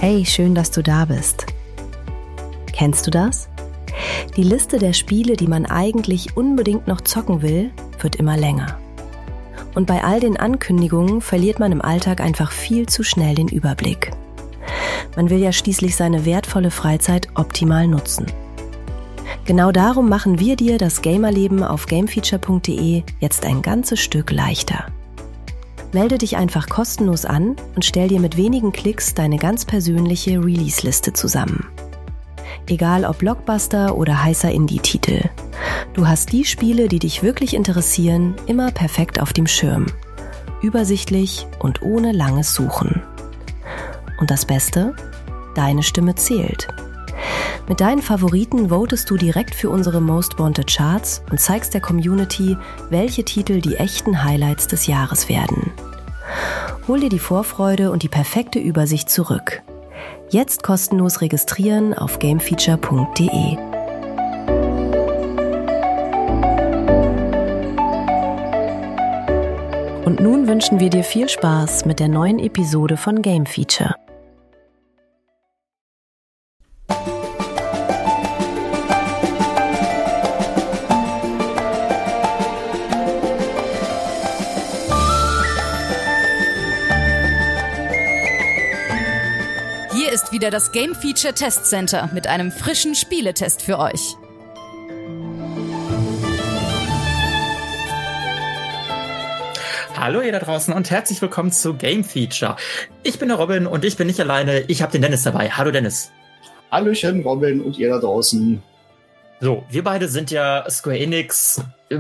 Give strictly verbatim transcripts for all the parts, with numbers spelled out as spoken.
Hey, schön, dass du da bist. Kennst du das? Die Liste der Spiele, die man eigentlich unbedingt noch zocken will, wird immer länger. Und bei all den Ankündigungen verliert man im Alltag einfach viel zu schnell den Überblick. Man will ja schließlich seine wertvolle Freizeit optimal nutzen. Genau darum machen wir dir das Gamerleben auf gamefeature punkt de jetzt ein ganzes Stück leichter. Melde dich einfach kostenlos an und stell dir mit wenigen Klicks deine ganz persönliche Release-Liste zusammen. Egal ob Blockbuster oder heißer Indie-Titel. Du hast die Spiele, die dich wirklich interessieren, immer perfekt auf dem Schirm. Übersichtlich und ohne langes Suchen. Und das Beste? Deine Stimme zählt. Mit deinen Favoriten votest du direkt für unsere Most Wanted Charts und zeigst der Community, welche Titel die echten Highlights des Jahres werden. Hol dir die Vorfreude und die perfekte Übersicht zurück. Jetzt kostenlos registrieren auf gamefeature punkt de. Und nun wünschen wir dir viel Spaß mit der neuen Episode von Game Feature. Hier ist wieder das Game Feature Test Center mit einem frischen Spieletest für euch. Hallo ihr da draußen und herzlich willkommen zu Game Feature. Ich bin der Robin und ich bin nicht alleine, ich habe den Dennis dabei. Hallo Dennis. Hallöchen Robin und ihr da draußen. So, wir beide sind ja Square Enix.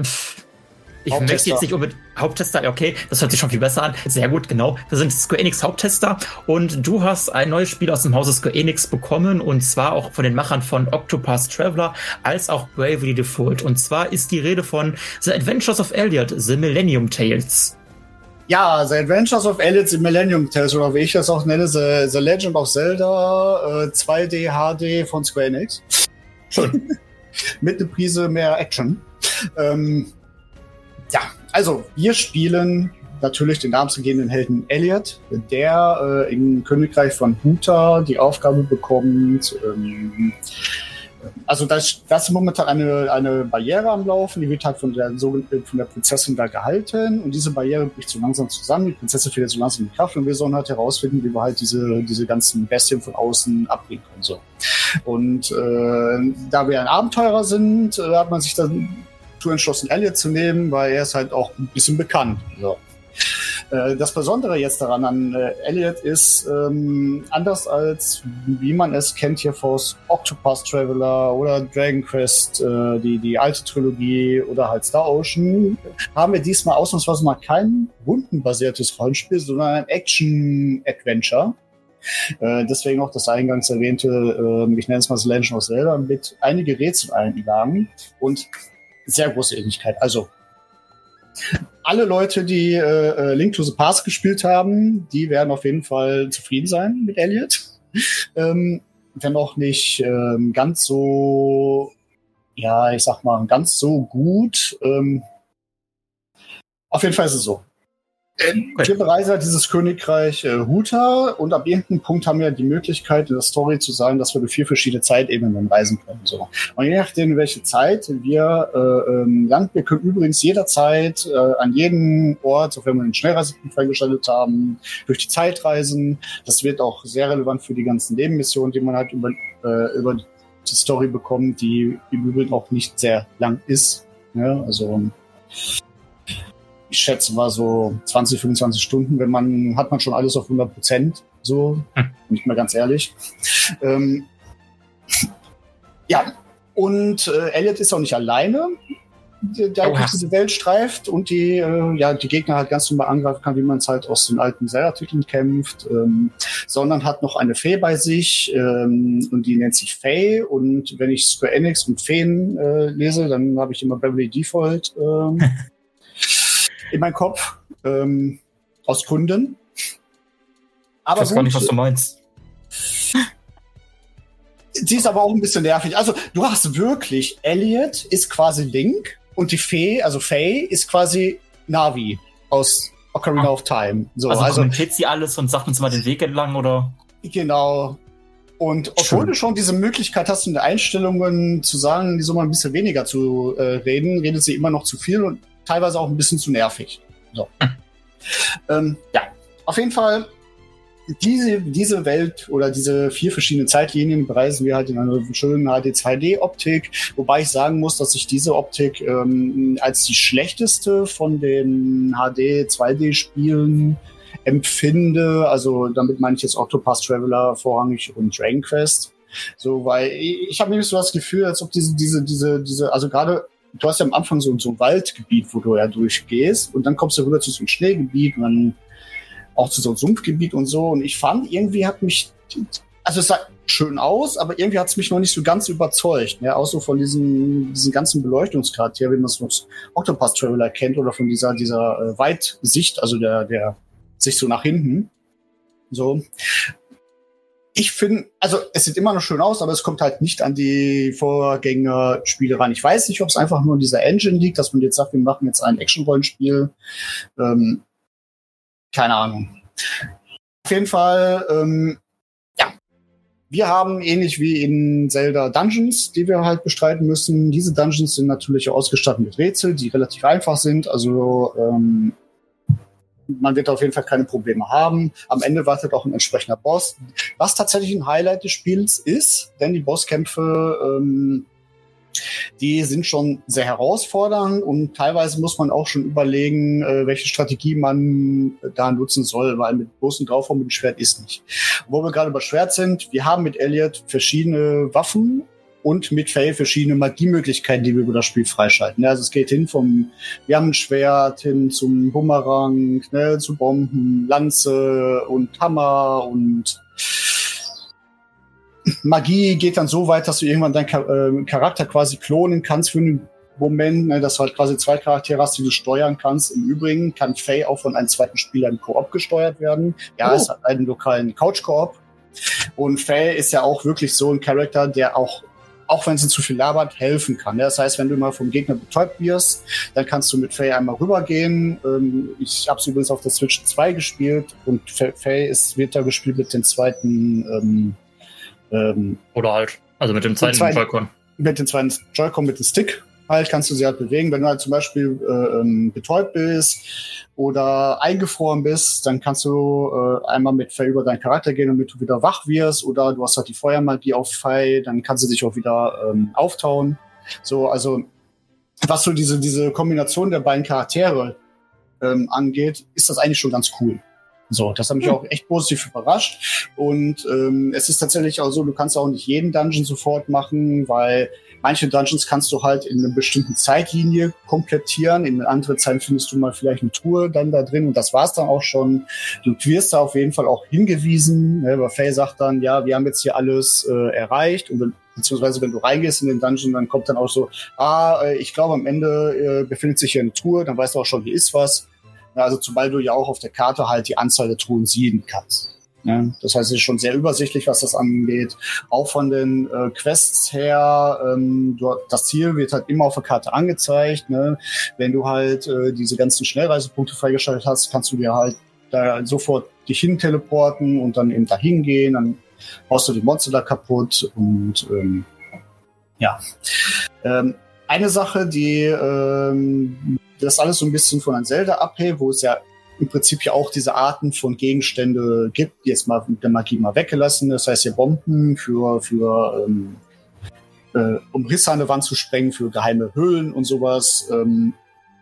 Ich möchte jetzt nicht unbedingt Haupttester, okay, das hört sich schon viel besser an. Sehr gut, genau. Wir sind Square Enix Haupttester und du hast ein neues Spiel aus dem Hause Square Enix bekommen und zwar auch von den Machern von Octopath Traveler als auch Bravely Default. Und zwar ist die Rede von The Adventures of Elliot, The Millennium Tales. Ja, The Adventures of Elliot, The Millennium Tales, oder wie ich das auch nenne, The, The Legend of Zelda äh, zwei D H D von Square Enix. Schön. Mit einer Prise mehr Action. Ähm, ja, also wir spielen natürlich den namensgebenden Helden Elliot, der äh, im Königreich von Huta die Aufgabe bekommt, ähm, also das, das ist momentan eine, eine Barriere am Laufen, die wird halt von der, von der Prinzessin da gehalten und diese Barriere bricht so langsam zusammen, die Prinzessin fällt so langsam in Kraft und wir sollen halt herausfinden, wie wir halt diese, diese ganzen Bestien von außen abbringen können. So. Und äh, da wir ein Abenteurer sind, äh, hat man sich dann entschlossen, Elliot zu nehmen, weil er ist halt auch ein bisschen bekannt. So. Äh, das Besondere jetzt daran an äh, Elliot ist, ähm, anders als wie man es kennt hier aus Octopath Traveler oder Dragon Quest, äh, die, die alte Trilogie oder halt Star Ocean, haben wir diesmal ausnahmsweise mal kein rundenbasiertes Rollenspiel, sondern ein Action-Adventure. Äh, deswegen auch das eingangs erwähnte, äh, ich nenne es mal The Legend of Zelda, mit einige Rätseleinlagen und sehr große Ähnlichkeit. Also alle Leute, die äh, Link to the Past gespielt haben, die werden auf jeden Fall zufrieden sein mit Elliot. Ähm, wenn auch nicht ähm, ganz so, ja, ich sag mal, ganz so gut. Ähm, auf jeden Fall ist es so. Ähm, wir bereisen dieses Königreich äh, Huta und ab irgendeinem Punkt haben wir die Möglichkeit, in der Story zu sagen, dass wir durch vier verschiedene Zeitebenen reisen können. So. Und je nachdem, welche Zeit wir äh, ähm, landen, wir können übrigens jederzeit äh, an jedem Ort, auch wenn wir den Schnellreisepunkt freigeschaltet haben, durch die Zeit reisen. Das wird auch sehr relevant für die ganzen Nebenmissionen, die man halt über, äh, über die Story bekommt, die im Übrigen auch nicht sehr lang ist. Ja, also ich schätze mal so zwanzig, fünfundzwanzig Stunden, wenn man, hat man schon alles auf hundert Prozent, so, hm. Nicht mehr ganz ehrlich. Ähm, ja, und äh, Elliot ist auch nicht alleine, der, der durch diese Welt streift und die, äh, ja, die Gegner halt ganz normal angreifen kann, wie man es halt aus den alten Zelda-Titeln kämpft, ähm, sondern hat noch eine Fee bei sich, ähm, und die nennt sich Faye, und wenn ich Square Enix und Feen äh, lese, dann habe ich immer Bravely Default, ähm, in meinem Kopf, ähm, aus Gründen. Aber ich weiß gar nicht, was du meinst. Sie ist aber auch ein bisschen nervig. Also, du hast wirklich, Elliot ist quasi Link und die Fee, also Faye, ist quasi Navi aus Ocarina ah. of Time. So, also, also kommentiert sie alles und sagt uns mal den Weg entlang, oder? Genau. Und obwohl Schön. du schon diese Möglichkeit hast, in den Einstellungen zu sagen, die soll mal ein bisschen weniger zu äh, reden, redet sie immer noch zu viel und teilweise auch ein bisschen zu nervig. So. Hm. ähm, ja, auf jeden Fall, diese, diese Welt oder diese vier verschiedenen Zeitlinien bereisen wir halt in einer schönen H D zwei D Optik, wobei ich sagen muss, dass ich diese Optik ähm, als die schlechteste von den H D zwei D Spielen empfinde. Also damit meine ich jetzt Octopath Traveler vorrangig und Dragon Quest. So, weil ich, ich habe nämlich so das Gefühl, als ob diese, diese, diese, diese, also gerade, du hast ja am Anfang so, so ein Waldgebiet, wo du ja durchgehst und dann kommst du rüber zu so einem Schneegebiet und dann auch zu so einem Sumpfgebiet und so. Und ich fand, irgendwie hat mich, also es sah schön aus, aber irgendwie hat es mich noch nicht so ganz überzeugt. Ne? Auch so von diesen, diesen ganzen Beleuchtungscharakter, wie man es aus Octopath Traveler kennt, oder von dieser, dieser äh, Weitsicht, also der, der sich so nach hinten. So. Ich finde, also es sieht immer noch schön aus, aber es kommt halt nicht an die Vorgängerspiele ran. Ich weiß nicht, ob es einfach nur in dieser Engine liegt, dass man jetzt sagt, wir machen jetzt ein Action-Rollenspiel. Ähm, keine Ahnung. Auf jeden Fall, ähm, ja. Wir haben ähnlich wie in Zelda Dungeons, die wir halt bestreiten müssen. Diese Dungeons sind natürlich ausgestattet mit Rätsel, die relativ einfach sind. Also ähm, man wird auf jeden Fall keine Probleme haben. Am Ende wartet auch ein entsprechender Boss, was tatsächlich ein Highlight des Spiels ist, denn die Bosskämpfe, ähm, die sind schon sehr herausfordernd und teilweise muss man auch schon überlegen, äh, welche Strategie man da nutzen soll, weil mit großen Draufhauen mit dem Schwert ist nicht. Wo wir gerade bei Schwert sind, wir haben mit Elliot verschiedene Waffen und mit Faye verschiedene Magiemöglichkeiten, die wir über das Spiel freischalten. Also es geht hin vom, wir haben ein Schwert, hin zum Bumerang, ne, zu Bomben, Lanze und Hammer und Magie geht dann so weit, dass du irgendwann deinen Charakter quasi klonen kannst für einen Moment, ne, dass du halt quasi zwei Charaktere hast, die du steuern kannst. Im Übrigen kann Faye auch von einem zweiten Spieler im Koop gesteuert werden. Ja, oh. Es hat einen lokalen Couch-Koop. Und Faye ist ja auch wirklich so ein Charakter, der auch auch wenn sie zu viel labert, helfen kann. Das heißt, wenn du mal vom Gegner betäubt wirst, dann kannst du mit Faye einmal rübergehen. Ich habe es übrigens auf der Switch zwei gespielt und Faye ist, wird da gespielt mit dem zweiten ähm, ähm, oder halt, also mit dem zweiten Joy-Con. Mit dem zweiten Joy-Con, mit dem Stick halt, kannst du sie halt bewegen. Wenn du halt zum Beispiel äh, betäubt bist oder eingefroren bist, dann kannst du äh, einmal mit Faye über deinen Charakter gehen, damit du wieder wach wirst, oder du hast halt die Feuermagie auf Faye, dann kann sie sich auch wieder ähm, auftauen. So, also was so diese diese Kombination der beiden Charaktere ähm, angeht, ist das eigentlich schon ganz cool. So, das hat mich auch echt positiv überrascht. Und ähm, es ist tatsächlich auch so, du kannst auch nicht jeden Dungeon sofort machen, weil manche Dungeons kannst du halt in einer bestimmten Zeitlinie komplettieren. In anderen Zeiten findest du mal vielleicht eine Tour dann da drin und das war's dann auch schon. Du wirst da auf jeden Fall auch hingewiesen, ne, weil Faye sagt dann, ja, wir haben jetzt hier alles äh, erreicht. Und wenn, beziehungsweise wenn du reingehst in den Dungeon, dann kommt dann auch so, ah, äh, ich glaube am Ende äh, befindet sich hier eine Tour, dann weißt du auch schon, hier ist was. Also zumal du ja auch auf der Karte halt die Anzahl der Truhen sehen kannst. Ja, das heißt, es ist schon sehr übersichtlich, was das angeht. Auch von den äh, Quests her, ähm, du, das Ziel wird halt immer auf der Karte angezeigt. Ne? Wenn du halt äh, diese ganzen Schnellreisepunkte freigeschaltet hast, kannst du dir halt da sofort dich hin teleporten und dann eben dahin gehen. Dann haust du die Monster da kaputt und ähm, ja. Ähm, eine Sache, die ähm, das alles so ein bisschen von einem Zelda abhebt, wo es ja im Prinzip ja auch diese Arten von Gegenstände gibt, die jetzt mal mit der Magie mal weggelassen. Das heißt ja Bomben für, für ähm, äh, um Risse an der Wand zu sprengen, für geheime Höhlen und sowas. Ähm,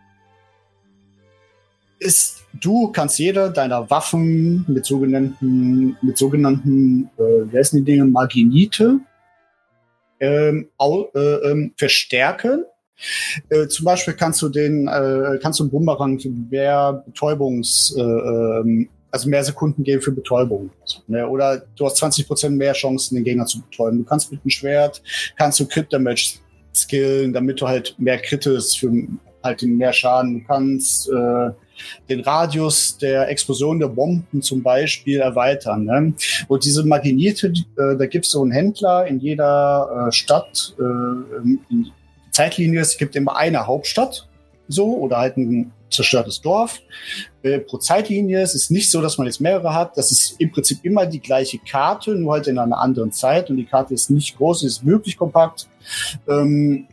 ist, du kannst jede deiner Waffen mit sogenannten, mit sogenannten, äh, wie heißen die Dinge, Maginite, ähm, au, äh, ähm, verstärken. Äh, zum Beispiel kannst du den, äh, kannst du einen Bumerang mehr Betäubungs, äh, also mehr Sekunden geben für Betäubung. Ne? Oder du hast zwanzig Prozent mehr Chancen, den Gegner zu betäuben. Du kannst mit dem Schwert, kannst du Crit Damage skillen, damit du halt mehr Kritis für halt mehr Schaden. Du kannst äh, den Radius der Explosion der Bomben zum Beispiel erweitern. Ne? Und diese Maginite, äh, da gibt es so einen Händler in jeder äh, Stadt, äh, in Zeitlinie, es gibt immer eine Hauptstadt, so, oder halt ein zerstörtes Dorf. Äh, pro Zeitlinie. Es ist nicht so, dass man jetzt mehrere hat. Das ist im Prinzip immer die gleiche Karte, nur halt in einer anderen Zeit. Und die Karte ist nicht groß, sie ist wirklich kompakt. Ähm,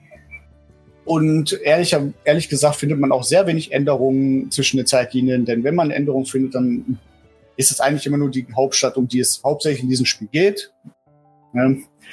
und ehrlich, ehrlich gesagt findet man auch sehr wenig Änderungen zwischen den Zeitlinien. Denn wenn man Änderungen findet, dann ist es eigentlich immer nur die Hauptstadt, um die es hauptsächlich in diesem Spiel geht. Ja.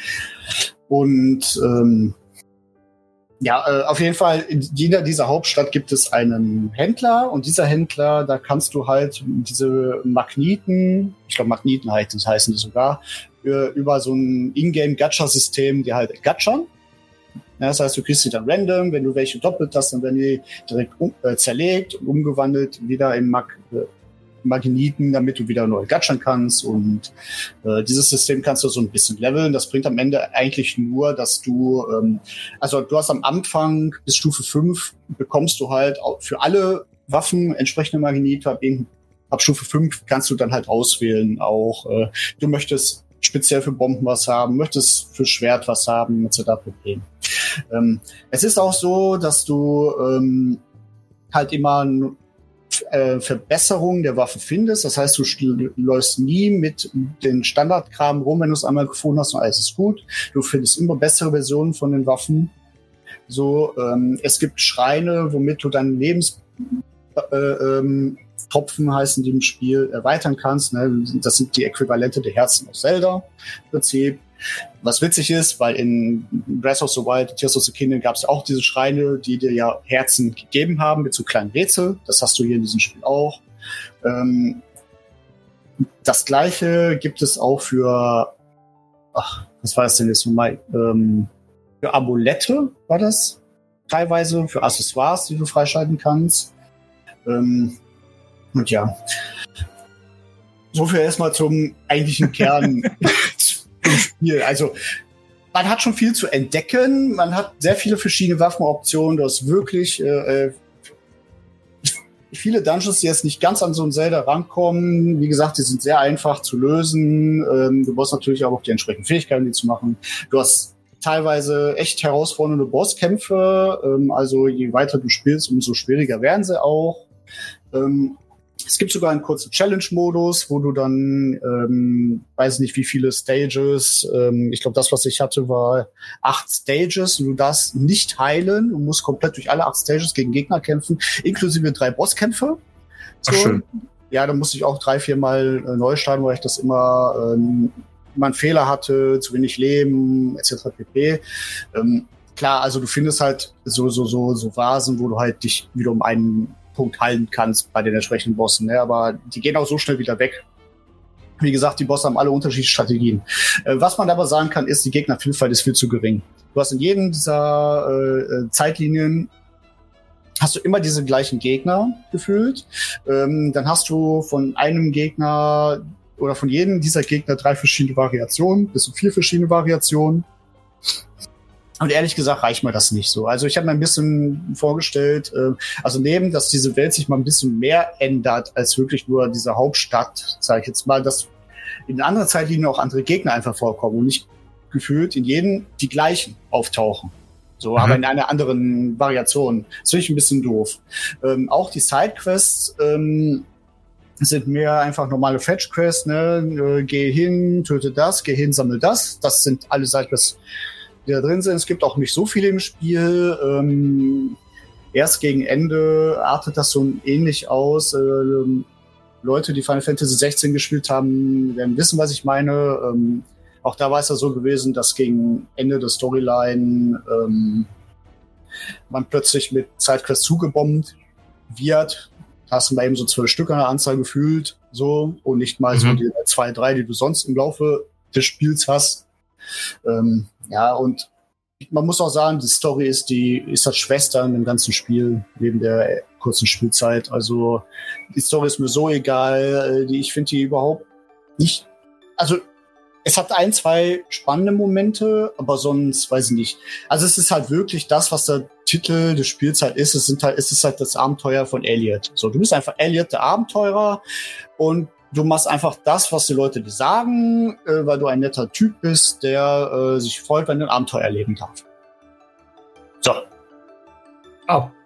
Und ähm, ja, äh, auf jeden Fall, in jeder dieser Hauptstadt gibt es einen Händler und dieser Händler, da kannst du halt diese Magneten, ich glaube Magneten heißen die sogar, über so ein Ingame-Gacha-System, die halt gatschern. Ja, das heißt, du kriegst sie dann random, wenn du welche doppelt hast, dann werden die direkt um, äh, zerlegt und umgewandelt wieder in Mag- äh, Magneten, damit du wieder neu gatschern kannst. Und äh, dieses System kannst du so ein bisschen leveln. Das bringt am Ende eigentlich nur, dass du, ähm, also du hast am Anfang bis Stufe fünf bekommst du halt für alle Waffen entsprechende Magnete. Ab, ab Stufe fünf kannst du dann halt auswählen auch. Äh, du möchtest speziell für Bomben was haben, möchtest für Schwert was haben, et cetera pp. Ähm, es ist auch so, dass du ähm, halt immer Äh, Verbesserungen der Waffe findest. Das heißt, du läufst nie mit den Standardkram rum, wenn du es einmal gefunden hast und alles ist gut. Du findest immer bessere Versionen von den Waffen. So, ähm, es gibt Schreine, womit du deinen Lebenstropfen, äh, ähm, heißen die im Spiel, erweitern kannst. Ne? Das sind die Äquivalente der Herzen aus Zelda im Prinzip. Was witzig ist, weil in Breath of the Wild, Tears of the Kingdom gab es auch diese Schreine, die dir ja Herzen gegeben haben mit so kleinen Rätsel. Das hast du hier in diesem Spiel auch. Ähm, das Gleiche gibt es auch für, ach, was war das denn jetzt nochmal? Ähm, für Amulette war das teilweise, für Accessoires, die du freischalten kannst. Ähm, und ja, so viel erstmal zum eigentlichen Kern im Spiel. Also man hat schon viel zu entdecken, man hat sehr viele verschiedene Waffenoptionen, du hast wirklich äh, viele Dungeons, die jetzt nicht ganz an so ein Zelda rankommen. Wie gesagt, die sind sehr einfach zu lösen. Ähm, du brauchst natürlich auch die entsprechenden Fähigkeiten, die zu machen. Du hast teilweise echt herausfordernde Bosskämpfe, ähm, also je weiter du spielst, umso schwieriger werden sie auch. Ähm, Es gibt sogar einen kurzen Challenge-Modus, wo du dann, ähm, weiß nicht wie viele Stages, ähm, ich glaube, das, was ich hatte, war acht Stages. Du darfst nicht heilen, du musst komplett durch alle acht Stages gegen Gegner kämpfen, inklusive drei Bosskämpfe. So. Ach, schön. Ja, da musste ich auch drei, vier Mal äh, neu starten, weil ich das immer, ähm, immer einen Fehler hatte, zu wenig Leben, et cetera pp. Ähm, klar, also du findest halt so, so, so, so Vasen, wo du halt dich wieder um einen Punkt halten kannst bei den entsprechenden Bossen, ne? Aber die gehen auch so schnell wieder weg. Wie gesagt, die Bosse haben alle unterschiedliche Strategien. Äh, was man aber sagen kann, ist, die Gegnervielfalt ist viel zu gering. Du hast in jedem dieser äh, Zeitlinien hast du immer diese gleichen Gegner gefühlt. Ähm, dann hast du von einem Gegner oder von jedem dieser Gegner drei verschiedene Variationen, bis zu vier verschiedene Variationen. Und ehrlich gesagt reicht mir das nicht so. Also ich habe mir ein bisschen vorgestellt, äh, also neben, dass diese Welt sich mal ein bisschen mehr ändert, als wirklich nur diese Hauptstadt, sage ich jetzt mal, dass in anderen Zeitlinien auch andere Gegner einfach vorkommen und nicht gefühlt in jedem die gleichen auftauchen. So, mhm. aber in einer anderen Variation. Das finde ich ein bisschen doof. Ähm, auch die Sidequests ähm, sind mehr einfach normale Fetch-Quests, ne? Äh, geh hin, töte das, geh hin, sammel das. Das sind alle Sidequests, die da drin sind. Es gibt auch nicht so viele im Spiel. Ähm, erst gegen Ende artet das so ähnlich aus. Ähm, Leute, die Final Fantasy sechzehn gespielt haben, werden wissen, was ich meine. Ähm, auch da war es ja so gewesen, dass gegen Ende der Storyline ähm, man plötzlich mit Sidequests zugebombt wird. Da hast du mal eben so zwölf Stück an der Anzahl gefühlt, so, und nicht mal mhm. so die zwei, drei, die du sonst im Laufe des Spiels hast. Ähm, ja, und man muss auch sagen, die Story ist die ist das Schwester in dem ganzen Spiel, neben der kurzen Spielzeit. Also die Story ist mir so egal, die, ich finde die überhaupt nicht, also es hat ein, zwei spannende Momente, aber sonst weiß ich nicht. Also es ist halt wirklich das, was der Titel des Spiels halt ist. Es sind halt, es ist halt das Abenteuer von Elliot. So, du bist einfach Elliot, der Abenteurer, und du machst einfach das, was die Leute dir sagen, äh, weil du ein netter Typ bist, der äh, sich freut, wenn er ein Abenteuer erleben darf. So. Oh.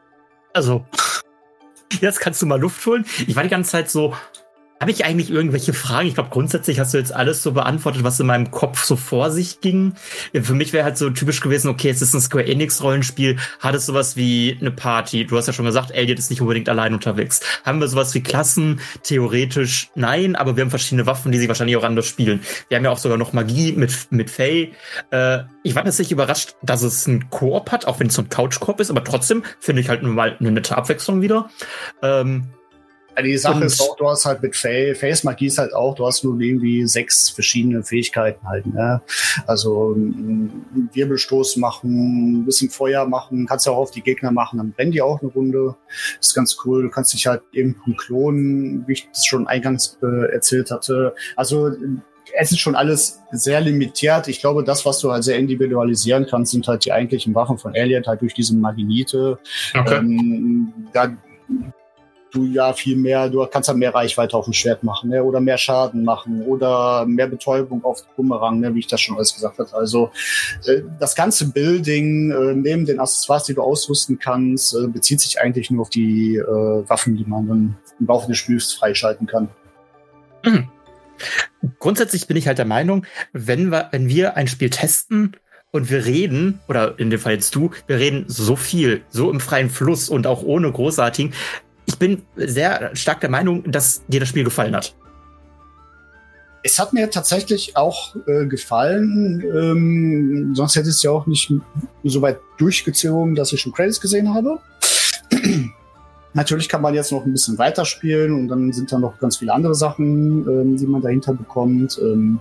Also, jetzt kannst du mal Luft holen. Ich war die ganze Zeit so, habe ich eigentlich irgendwelche Fragen? Ich glaube, grundsätzlich hast du jetzt alles so beantwortet, was in meinem Kopf so vor sich ging. Für mich wäre halt so typisch gewesen, okay, es ist ein Square Enix Rollenspiel. Hat es sowas wie eine Party? Du hast ja schon gesagt, Elliot ist nicht unbedingt allein unterwegs. Haben wir sowas wie Klassen? Theoretisch nein, aber wir haben verschiedene Waffen, die sich wahrscheinlich auch anders spielen. Wir haben ja auch sogar noch Magie mit, mit Faye. Äh, ich war tatsächlich überrascht, dass es ein Koop hat, auch wenn es so ein Couch-Koop ist, aber trotzdem finde ich halt nur mal eine nette Abwechslung wieder. Ähm, Die Sache und ist auch, du hast halt mit Faye, Faye's Magie ist halt auch, du hast nur irgendwie sechs verschiedene Fähigkeiten halt, ne? Also einen Wirbelstoß machen, ein bisschen Feuer machen, kannst ja auch auf die Gegner machen, dann brennen die auch eine Runde. Das ist ganz cool. Du kannst dich halt eben klonen, wie ich das schon eingangs äh, erzählt hatte. Also es ist schon alles sehr limitiert. Ich glaube, das, was du halt sehr individualisieren kannst, sind halt die eigentlichen Waffen von Elliot, halt durch diese Maginite. Okay. Ähm, da du ja viel mehr, du kannst ja mehr Reichweite auf dem Schwert machen, ne? Oder mehr Schaden machen oder mehr Betäubung auf Bumerang, ne? Wie ich das schon alles gesagt habe. Also äh, das ganze Building äh, neben den Accessoires, die du ausrüsten kannst, äh, bezieht sich eigentlich nur auf die äh, Waffen, die man dann im Laufe des Spiels freischalten kann. Mhm. Grundsätzlich bin ich halt der Meinung, wenn wir, wenn wir ein Spiel testen und wir reden, oder in dem Fall jetzt du, wir reden so viel, so im freien Fluss und auch ohne großartigen. Ich bin sehr stark der Meinung, dass dir das Spiel gefallen hat. Es hat mir tatsächlich auch äh, gefallen. Ähm, sonst hätte es ja auch nicht so weit durchgezogen, dass ich schon Credits gesehen habe. Natürlich kann man jetzt noch ein bisschen weiterspielen und dann sind da noch ganz viele andere Sachen, ähm, die man dahinter bekommt. Ähm,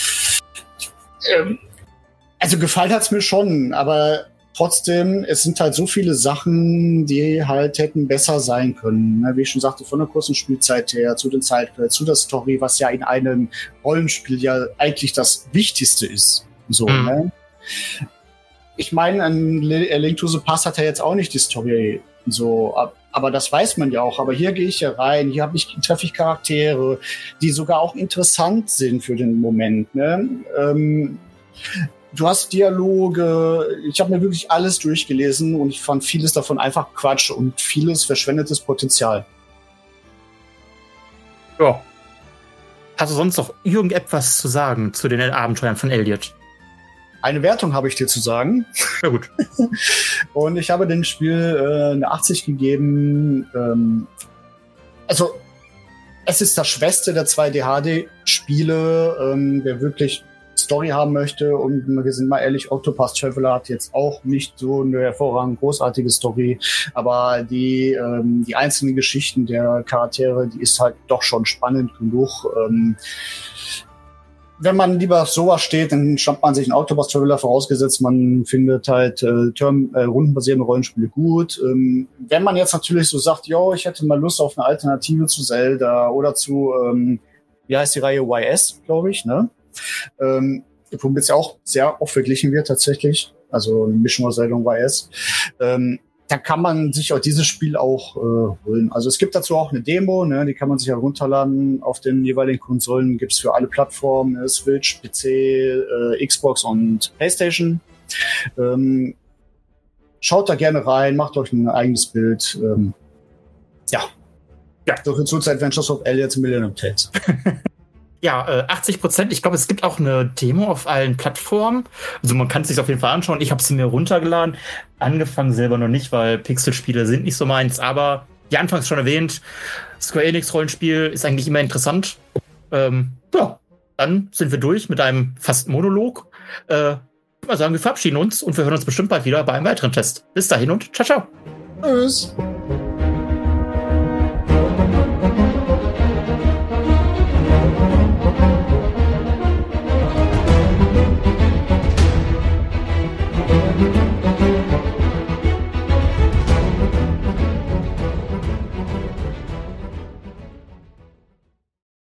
ähm, also gefallen hat es mir schon, aber trotzdem, es sind halt so viele Sachen, die halt hätten besser sein können. Wie ich schon sagte, von der kurzen Spielzeit her, zu den Zeitquellen, zu der Story, was ja in einem Rollenspiel ja eigentlich das Wichtigste ist. So, mhm. ne? Ich meine, ein Link to the Past hat ja jetzt auch nicht die Story so, aber das weiß man ja auch. Aber hier gehe ich ja rein, hier habe ich, treffe ich Charaktere, die sogar auch interessant sind für den Moment. Ne? Ähm, Du hast Dialoge, ich habe mir wirklich alles durchgelesen und ich fand vieles davon einfach Quatsch und vieles verschwendetes Potenzial. Ja. Hast du sonst noch irgendetwas zu sagen zu den Abenteuern von Elliot? Eine Wertung habe ich dir zu sagen. Ja, gut. Und ich habe dem Spiel äh, eine achtzig gegeben. Ähm, also, es ist das Schwächste der zwei D H D-Spiele, ähm, der wirklich Story haben möchte, und wir sind mal ehrlich, Octopath Traveler hat jetzt auch nicht so eine hervorragend großartige Story, aber die ähm, die einzelnen Geschichten der Charaktere, die ist halt doch schon spannend genug. Ähm, wenn man lieber auf sowas steht, dann schnappt man sich einen Octopath Traveler, vorausgesetzt man findet halt äh, Turn, äh, rundenbasierende Rollenspiele gut. Ähm, wenn man jetzt natürlich so sagt, yo, ich hätte mal Lust auf eine Alternative zu Zelda oder zu, ähm, wie heißt die Reihe, Y S, glaube ich, ne? Ähm, womit es ja auch sehr oft verglichen wird tatsächlich, also eine Mischung aus Zelda und Y S, ähm, da kann man sich auch dieses Spiel auch äh, holen. Also es gibt dazu auch eine Demo, ne, die kann man sich ja runterladen auf den jeweiligen Konsolen, gibt's für alle Plattformen, ne, Switch, P C, äh, Xbox und PlayStation. Ähm, schaut da gerne rein, macht euch ein eigenes Bild. Ähm, ja. ja, so viel zu Adventures of Elliot Millennium Tales. Ja, äh, achtzig Prozent. Ich glaube, es gibt auch eine Demo auf allen Plattformen. Also man kann es sich auf jeden Fall anschauen. Ich habe sie mir runtergeladen. Angefangen selber noch nicht, weil Pixelspiele sind nicht so meins. Aber wie anfangs schon erwähnt, Square Enix Rollenspiel ist eigentlich immer interessant. Ähm, ja, dann sind wir durch mit einem fast Monolog. Äh, ich würde mal sagen, wir verabschieden uns und wir hören uns bestimmt bald wieder bei einem weiteren Test. Bis dahin und ciao, ciao. Tschüss.